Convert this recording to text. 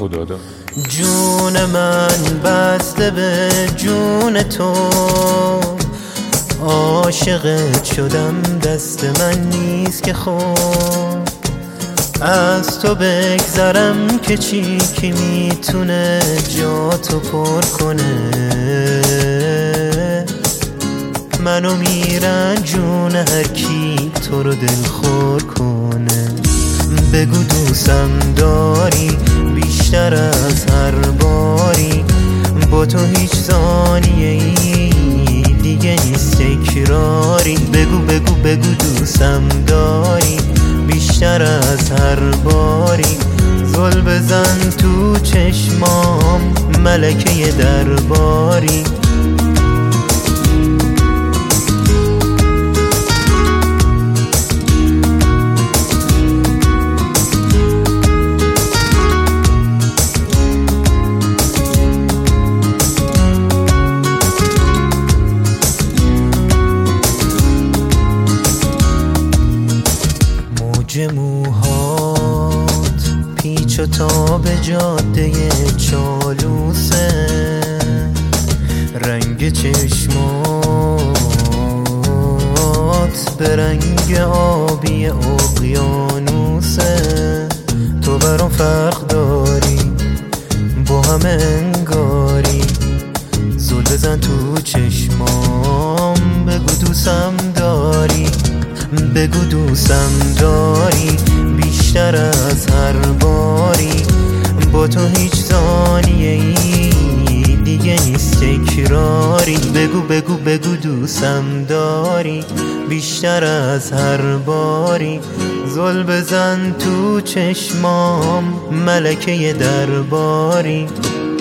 خدا داد. جون من بسته به جون تو، عاشقت شدم دست من نیست که خود از تو بگذرم که چی که میتونه جاتو پر کنه. منو میرنجونه هر کی تو رو دلخور کنه. بگو دوستم داری بیشتر از هر باری، با تو هیچ ثانیه ای دیگه نیست تکراری. بگو بگو بگو دوستم داری بیشتر از هر باری، زل بزن تو چشمام ملکه درباری. موهات پیچ و تاب جاده چالوسه، رنگ چشمات به رنگ آبی اقیانوسه. تو برام فرق داری با همه انگاری، زل بزن تو چشمام بگو دوستم داری. بگو دوستم داری بیشتر از هر باری، با تو هیچ ثانیه ای دیگه نیست تکراری. بگو بگو بگو دوستم داری بیشتر از هر باری، زل بزن تو چشمام ملکه درباری.